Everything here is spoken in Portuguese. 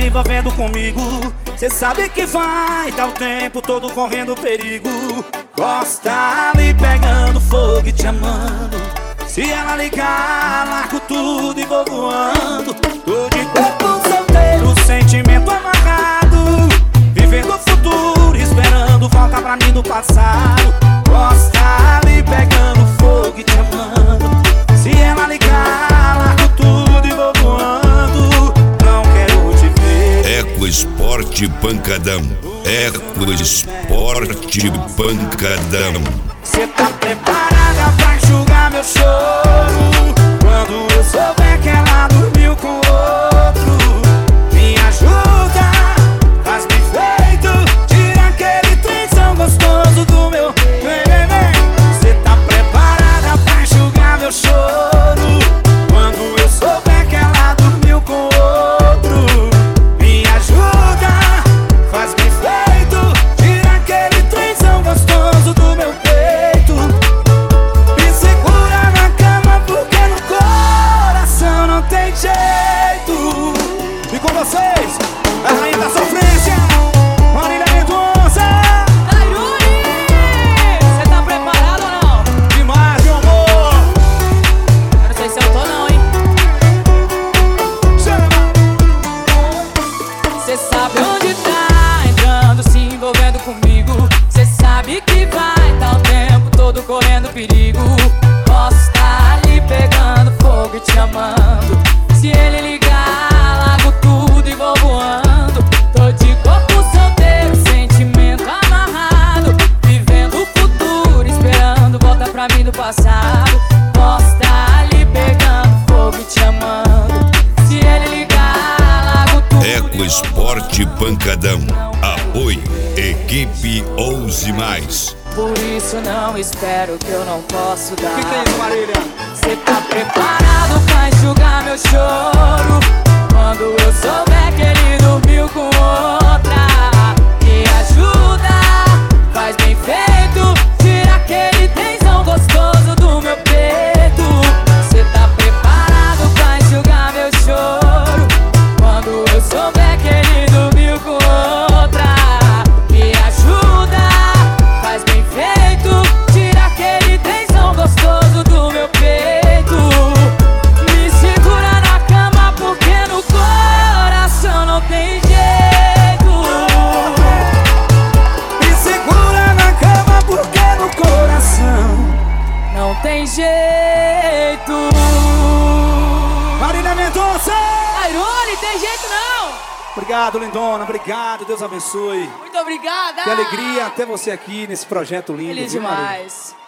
envolvendo comigo. Cê sabe que vai tá o tempo todo correndo perigo. Gosta ali pegando fogo e te amando. Se ela ligar, largo tudo e vou voando. Tô de corpo solteiro, sentimento amarrado, vivendo o futuro, esperando volta pra mim do passado. Gosta ali pegando fogo e te amando. Se ela ligar, largo tudo e vou voando. Não quero te ver. Eco Esporte Pancadão. Eco Esporte Pancadão. Cê tá preparada pra enxugar meu choro? Quando eu souber que ela dormiu com outro, me ajuda, faz bem feito, tira aquele trenzão gostoso do meu. Vem, vem, vem. Cê tá preparada pra enxugar meu choro? Quando eu souber que ela dormiu com outro, me ajuda, faz bem feito, tira aquele trenzão gostoso do meu peito. E com vocês, a rainha da sofrência, Marília Mendonça. Airuri, cê tá preparado ou não? Demais, meu amor. Eu não sei se eu tô não, hein? Cê sabe onde tá entrando, se envolvendo comigo. Cê sabe que vai tá o tempo todo correndo perigo. Posso estar ali pegando fogo e te amando. Se ele ligar, largo tudo e vou voando. Tô de corpo solteiro, sentimento amarrado, vivendo o futuro, esperando volta pra mim do passado. Posso estar ali pegando fogo e te amando. Se ele ligar, largo tudo. Eco Esporte Pancadão. Apoio Equipe Ouse Mais. Por isso não espero que eu não posso dar. Que é isso, Marília? Cê tá preparado pra enxugar meu choro? Quando eu souber que ele dormiu com outra, me ajuda, faz bem feito, tira aquele tensão gostoso do meu peito. Cê tá preparado pra enxugar meu choro? Quando eu souber que ele dormiu com outra, me ajuda, faz bem feito, tira aquele tensão gostoso do meu peito. Me segura na cama porque no coração não tem jeito. Me segura na cama porque no coração Não tem jeito. Marília Mendonça. Airuri, tem jeito não. Obrigado, lindona, obrigado, Deus abençoe. Muito obrigada. Que alegria ter você aqui nesse projeto lindo. Feliz viu, Marília? demais.